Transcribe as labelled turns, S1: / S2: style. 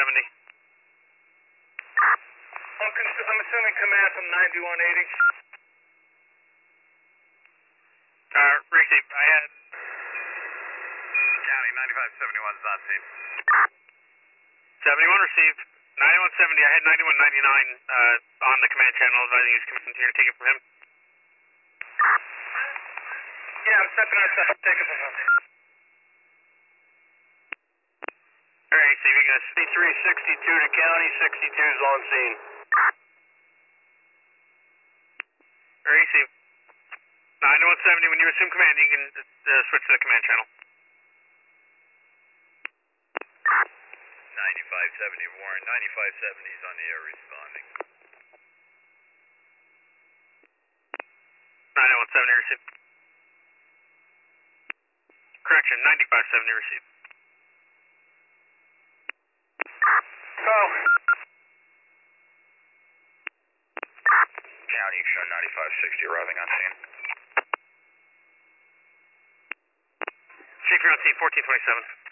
S1: 9170.
S2: I'm assuming command from 9180.
S1: Receive. I had
S3: County 9571 is on scene.
S1: 71 received. 9170. I had 9199 on the command channel. Advising he's coming here to take it from him.
S2: Yeah, I'm stepping outside. Take it from him.
S1: Alright, receiving us.
S3: 6362 to county, 62 is on scene.
S1: Receive. 9170, when you assume command, you can switch to the command channel.
S3: 9570 Warren, 9570 is on the air responding.
S1: 9170 received. Correction, 9570 received.
S2: Go.
S3: County, show 9560 arriving on scene.
S1: Chief, you're on scene 1427.